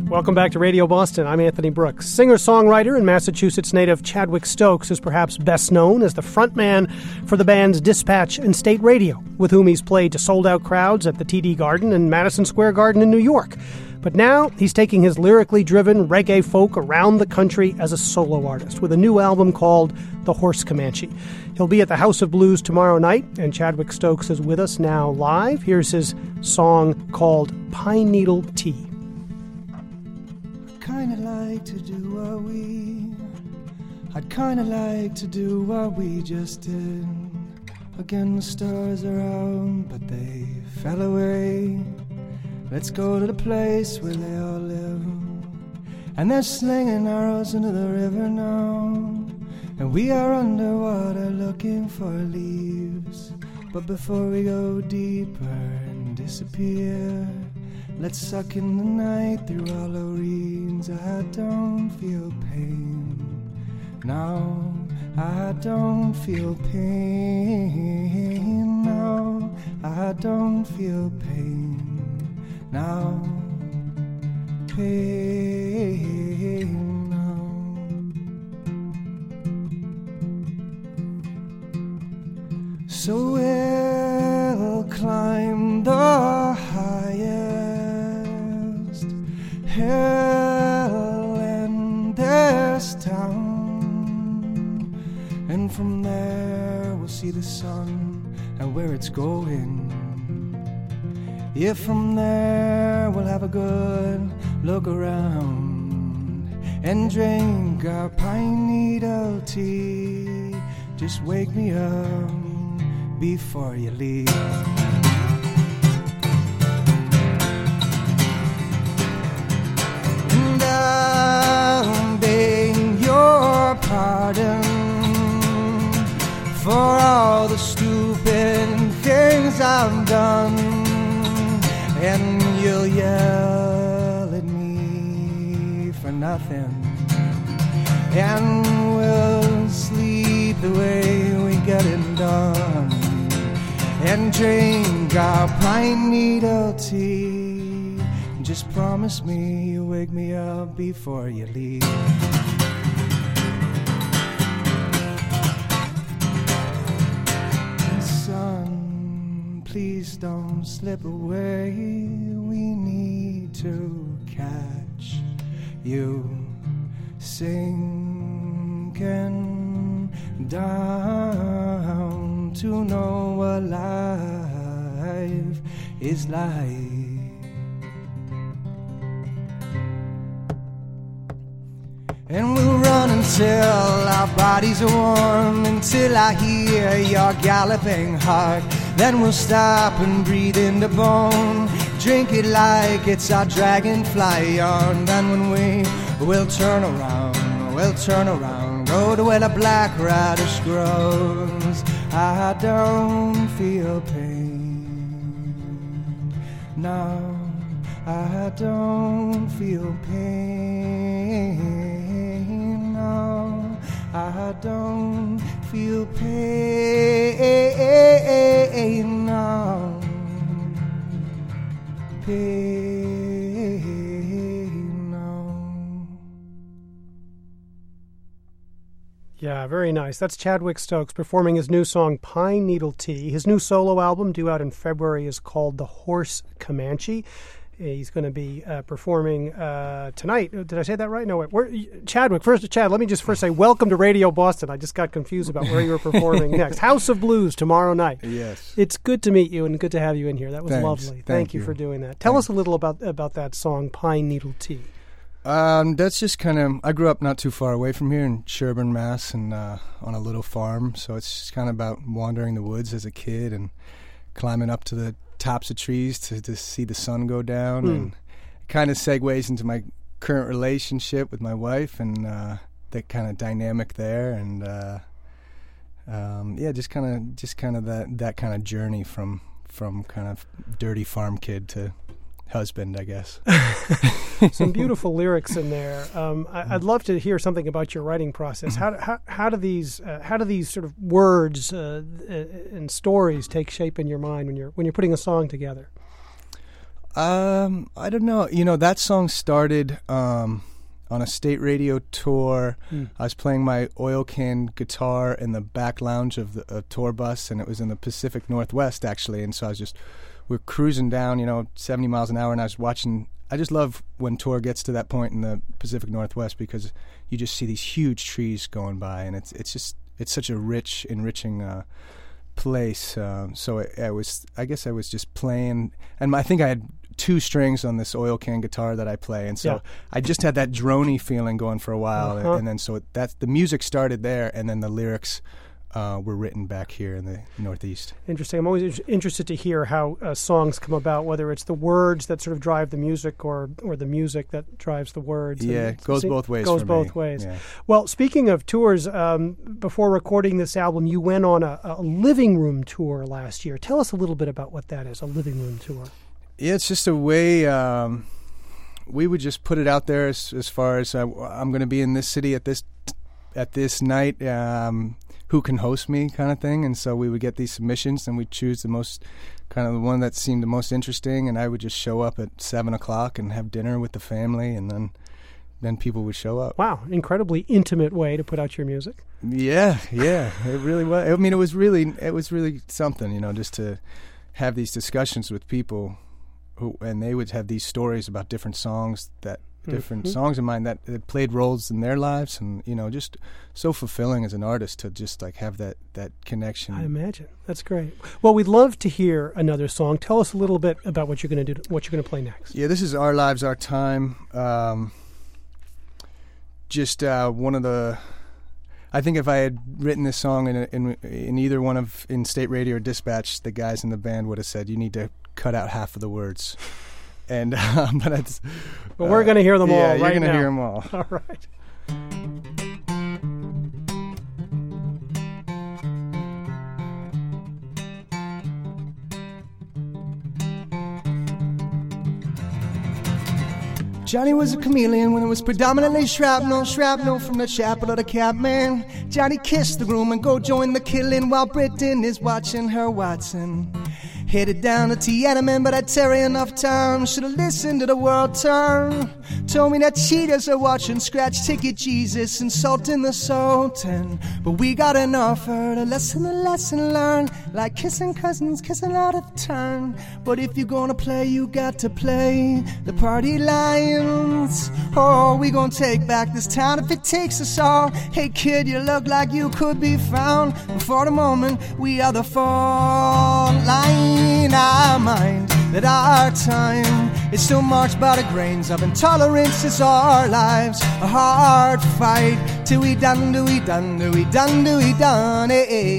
Welcome back to Radio Boston. I'm Anthony Brooks. Singer-songwriter and Massachusetts native Chadwick Stokes is perhaps best known as the frontman for the bands Dispatch and State Radio, with whom he's played to sold-out crowds at the TD Garden and Madison Square Garden in New York. But now he's taking his lyrically driven reggae folk around the country as a solo artist with a new album called The Horse Comanche. He'll be at the House of Blues tomorrow night, and Chadwick Stokes is with us now live. Here's his song called Pine Needle Tea. I'd kinda like to do what we just did. Again, the stars are out, but they fell away. Let's go to the place where they all live. And they're slinging arrows into the river now. And we are underwater looking for leaves. But before we go deeper and disappear, let's suck in the night through hollow reeds. I don't feel pain. No, I don't feel pain. No, I don't feel pain. Now, pain now. So we'll climb the highest hill in this town, and from there we'll see the sun and where it's going. If from there we'll have a good look around and drink our pine needle tea. Just wake me up before you leave. And I'll beg your pardon for all the stupid things I've done. And you'll yell at me for nothing. And we'll sleep the way we get it done. And drink our pine needle tea. Just promise me you'll wake me up before you leave. Please don't slip away. We need to catch you sinking down to know what life is like. And we'll run until our bodies are warm, until I hear your galloping heart. Then we'll stop and breathe in the bone, drink it like it's our dragonfly yarn. Then when we'll turn around, go to where the black radish grows. I don't feel pain. No, I don't feel pain. No, I don't feel pain now. Pain now. Yeah, very nice. That's Chadwick Stokes performing his new song, Pine Needle Tea. His new solo album, due out in February, is called The Horse Comanche. He's going to be performing tonight. Did I say that right? No, wait. Chadwick, Chad, let me just first say welcome to Radio Boston. I just got confused about where you were performing next. House of Blues tomorrow night. Yes. It's good to meet you and good to have you in here. That was lovely. Thank you for doing that. Tell us a little about that song, Pine Needle Tea. That's just kind of, I grew up not too far away from here in Sherburne, Mass, and on a little farm. So it's just kind of about wandering the woods as a kid and climbing up to the tops of trees to see the sun go down. And it kind of segues into my current relationship with my wife and that kind of dynamic there. And just kind of that kind of journey from kind of dirty farm kid to husband, I guess. Some beautiful lyrics in there. I'd love to hear something about your writing process. How do these sort of words and stories take shape in your mind when you're putting a song together? I don't know. You know, that song started on a state radio tour. I was playing my oil can guitar in the back lounge of the tour bus, and it was in the Pacific Northwest, actually. And so we're cruising down, 70 miles an hour, and I was watching. I just love when tour gets to that point in the Pacific Northwest because you just see these huge trees going by, and it's such a rich, enriching place. So I guess I was just playing, and I think I had 2 strings on this oil can guitar that I play, and so I just had that droney feeling going for a while, and then so the music started there, and then the lyrics were written back here in the Northeast. Interesting. I'm always interested to hear how songs come about, whether it's the words that sort of drive the music or the music that drives the words. Yeah, it goes both ways. Goes for both me. ways. Yeah. Well, speaking of tours, before recording this album, you went on a living room tour last year. Tell us a little bit about what that is, a living room tour. Yeah, it's just a way we would just put it out there as far as I'm going to be in this city at this night. Who can host me, kind of thing. And so we would get these submissions, and we'd choose the one that seemed the most interesting. And I would just show up at 7:00 and have dinner with the family, and then people would show up. Wow, incredibly intimate way to put out your music. Yeah, it really was. I mean, it was really something, just to have these discussions with people and they would have these stories about different songs songs of mine that played roles in their lives, and just so fulfilling as an artist to just like have that connection. I imagine. That's great. Well, we'd love to hear another song. Tell us a little bit about what you're going to do, what you're going to play next. Yeah, this is Our Lives, Our Time. One of the. I think if I had written this song in either one in State Radio or Dispatch, the guys in the band would have said, "You need to cut out half of the words." And but we're going to hear them all right now. Yeah, you're going to hear them all. All right. Johnny was a chameleon when it was predominantly shrapnel from the chapel of the Cabman. Johnny kissed the groom and go join the killing while Britain is watching her Watson. Headed down to Tiananmen, but I'd tarry enough time. Should've listened to the world turn. Told me that cheaters are watching scratch ticket Jesus insulting the Sultan. But we got an offer, a lesson learned. Like kissing cousins, kissing out of turn. But if you're gonna play, you got to play the party lions. Oh, we gonna take back this town if it takes us all. Hey kid, you look like you could be found. But for the moment, we are the fall line. I mind that our time is still marked by the grains of intolerance. It's our lives, a hard fight till we done, do we done, do we done, do we done,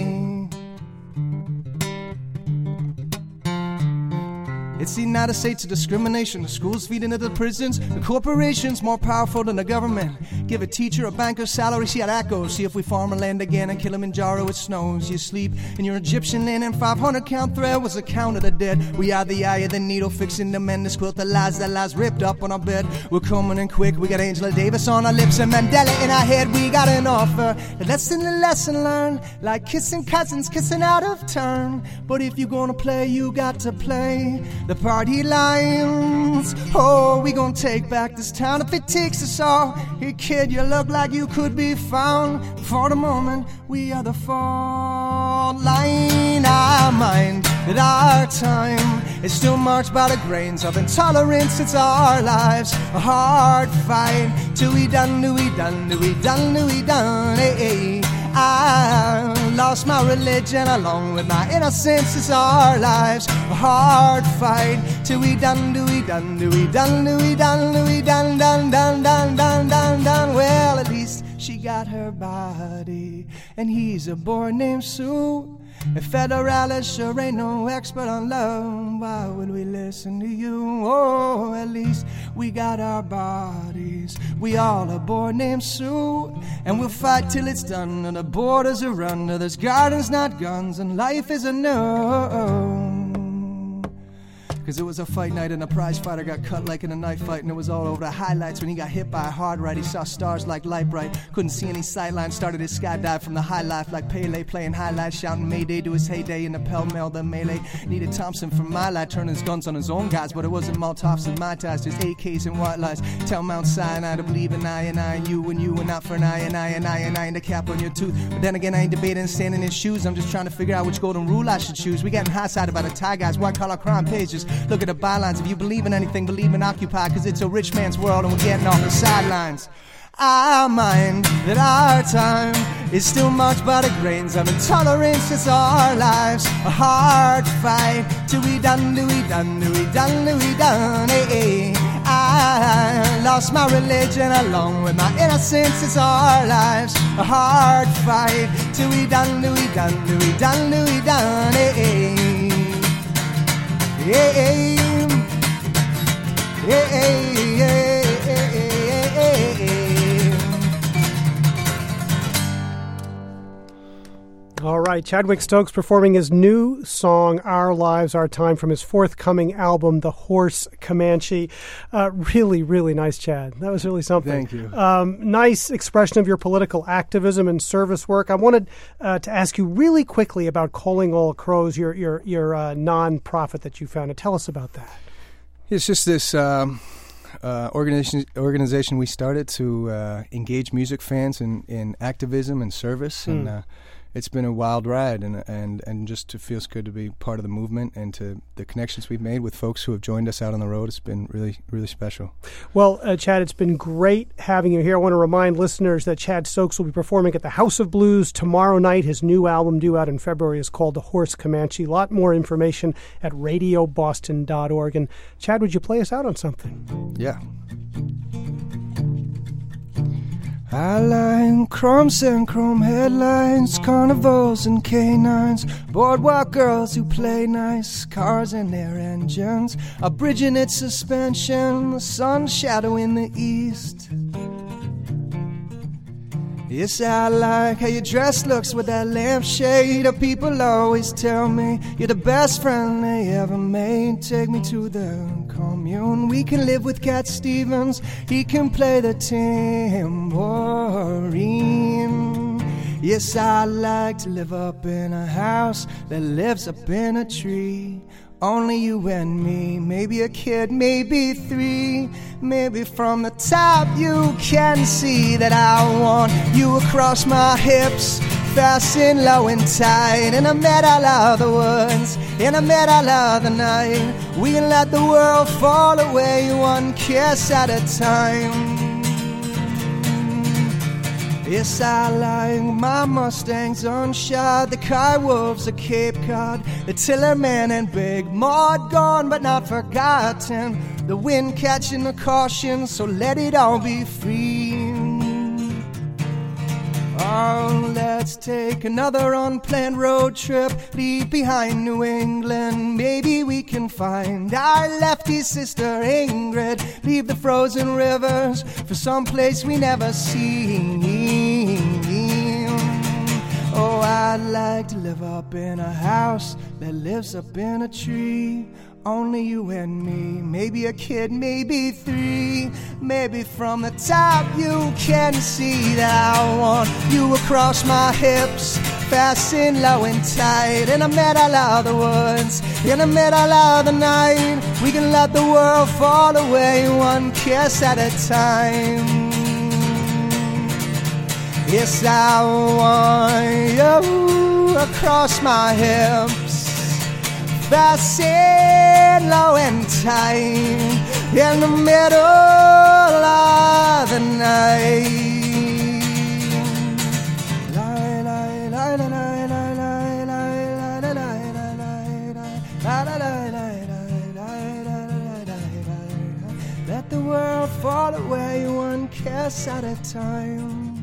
It's the United States of discrimination. The schools feed into the prisons. The corporations more powerful than the government. Give a teacher a banker's salary, see how that goes. See if we farm our land again and Kilimanjaro it snows. You sleep in your Egyptian linen. 500 count thread was the count of the dead. We are the eye of the needle, fixing the mend. This quilt that lies ripped up on our bed. We're coming in quick. We got Angela Davis on our lips and Mandela in our head. We got an offer. The lesson learned. Like kissing cousins, kissing out of turn. But if you're gonna play, you got to play the party lions. Oh, we gonna take back this town if it takes us all. Hey kid, you look like you could be found. For the moment, we are the fall line. I mind that our time is still marked by the grains of intolerance. It's our lives, a hard fight till we done, do we done, do we done, do we done, I lost my religion along with my innocence. It's our lives, a hard fight till we done, do we done, do we done, do we done, do we done, done, done, done, done, done, done. Well, at least she got her body, and he's a boy named Sue. A federalist sure ain't no expert on love. Why would we listen to you? Oh, at least we got our bodies. We all a boy named Sue, and we'll fight till it's done. And the borders are under. There's gardens, not guns, and life is a no. Cause it was a fight night and a prize fighter got cut like in a knife fight, and it was all over the highlights when he got hit by a hard right. He saw stars like light bright, couldn't see any sightlines, started his skydive from the high life like Pele, playing highlights, shouting Mayday to his heyday in the pell-mell, the melee. Needed Thompson from my light, turning his guns on his own guys, but it wasn't Molotovs and my ties, just AKs and white lies. Tell Mount Sinai to believe in I and you and not for an I and the cap on your tooth. But then again, I ain't debating standing in shoes, I'm just trying to figure out which golden rule I should choose. We getting high-sided by the Thai guys, white collar crime pages. Look at the bylines, if you believe in anything, believe in Occupy, cause it's a rich man's world and we're getting off the sidelines. I mind that our time is still marked by the grains of intolerance. It's our lives, a hard fight till we done, hey. I lost my religion along with my innocence. It's our lives, a hard fight till we done, hey. Hey, All right, Chadwick Stokes performing his new song, Our Lives, Our Time, from his forthcoming album, The Horse Comanche. Really, really nice, Chad. That was really something. Thank you. Nice expression of your political activism and service work. I wanted to ask you really quickly about Calling All Crows, your non-profit that you founded. Tell us about that. It's just this organization we started to engage music fans in activism and service, and it's been a wild ride, and just it feels good to be part of the movement, and to the connections we've made with folks who have joined us out on the road. It's been really, really special. Well, Chad, it's been great having you here. I want to remind listeners that Chad Stokes will be performing at the House of Blues tomorrow night. His new album, due out in February, is called The Horse Comanche. A lot more information at radioboston.org. And Chad, would you play us out on something? Yeah. I like crumbs and chrome headlines, carnivals and canines, boardwalk girls who play nice, cars and their engines, a bridge in its suspension, the sun's shadow in the east. Yes, I like how your dress looks with that lampshade. People always tell me you're the best friend they ever made. Take me to the commune. We can live with Cat Stevens. He can play the tambourine. Yes, I like to live up in a house that lives up in a tree. Only you and me, maybe a kid, maybe 3. Maybe from the top you can see that I want you across my hips, fasten low and tight, in the middle of the woods, in the middle of the night. We can let the world fall away one kiss at a time. Yes, I like my Mustangs unshod, the Kai Wolves of Cape Cod, the Tillerman and Big Maud, gone but not forgotten, the wind catching the caution, so let it all be free. Oh, let's take another unplanned road trip, leave behind New England. Maybe we can find our lefty sister Ingrid, leave the frozen rivers for some place we never see. Oh, I'd like to live up in a house that lives up in a tree. Only you and me, maybe a kid, maybe 3. Maybe from the top you can see that I want you across my hips, fasten low and tight, in the middle of the woods, in the middle of the night. We can let the world fall away one kiss at a time. Yes, I want you across my hips, fasten low and tight, in the middle of the night. Let the world fall away one kiss at a time.